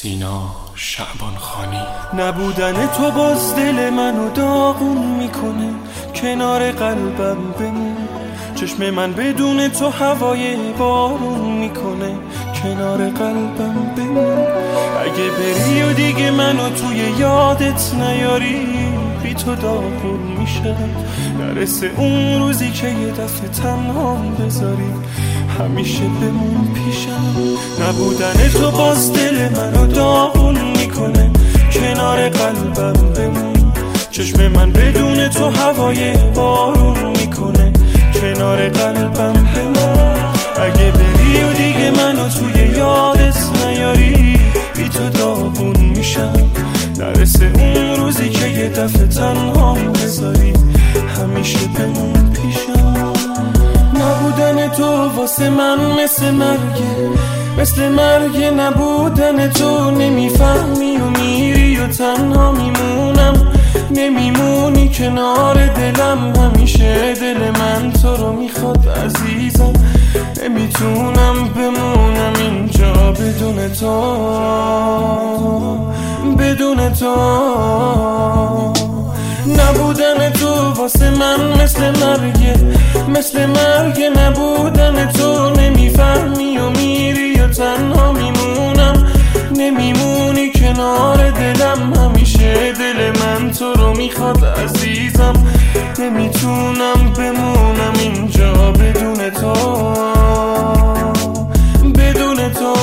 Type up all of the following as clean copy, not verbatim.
سینا شعبان خانی. نبودن تو باز دل منو داغون میکنه، کنار قلبم بمون. چشم من بدون تو هوای بارون میکنه، کنار قلبم بمون. اگه بری و دیگه منو توی یادت نیاری، بی تو داغون میشه. نرسه اون روزی که یه دفعه تنهام بذاری، همیشه بمون پیشم. نبودن تو باز دل منو داغون میکنه، کنار قلبم بمون. چشم من بدون تو هوای بارون میکنه، کنار قلبم بمون. اگه بری و دیگه منو توی یادت نیاری، بی تو داغون میشم. نرسه اون روزی که یه دفعه تنهام بذاری، همیشه بمون پیشم. نبودن تو واسه من مثل مرگه، مثل مرگ. نبودن تو نمیفهمی و میری و تنها میمونم. نمیمونی کنار دلم، همیشه دل من تو رو میخواد عزیزم. نمیتونم بمونم اینجا بدون تو، بدون تو. نبودن تو واسه من مثل مرگه، مثل مرگ. نبودن تو نمیفهمی و میری و تنها میمونم. نمیمونی کنار دلم، همیشه دل من تو رو میخواد عزیزم. نمیتونم بمونم اینجا بدون تو، بدون تو.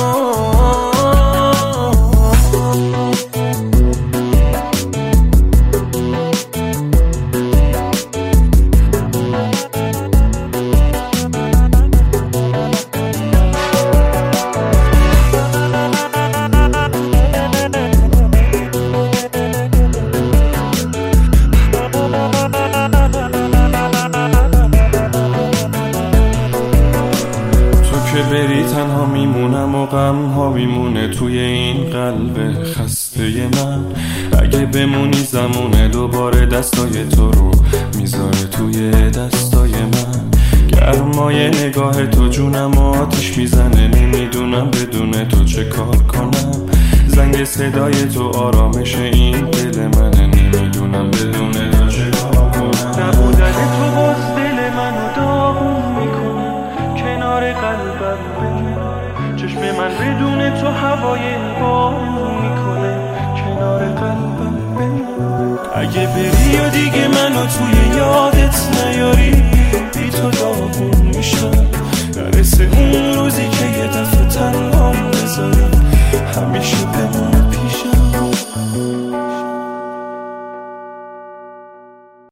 که بری تنها میمونم و غم ها میمونه توی این قلب خسته من. اگه بمونی زمونه دوباره دستای تو رو میذاره توی دستای من. گرمای نگاه تو جونم و آتش میزنه، نمیدونم بدون تو چه کار کنم. زنگ صدای تو آرامش این دل منه، نمیدونم بدون تو چه کار کنم. نبودن تو باز دل منو داغون میکنه، کنار قلبم بمون. چشم من بدون تو هوای بارون میکنه، کنار قلبم بمون. اگه بری و دیگه منو توی یادت نیاری، بی تو داغون میشم. نرسه اون روزی که یه دفعه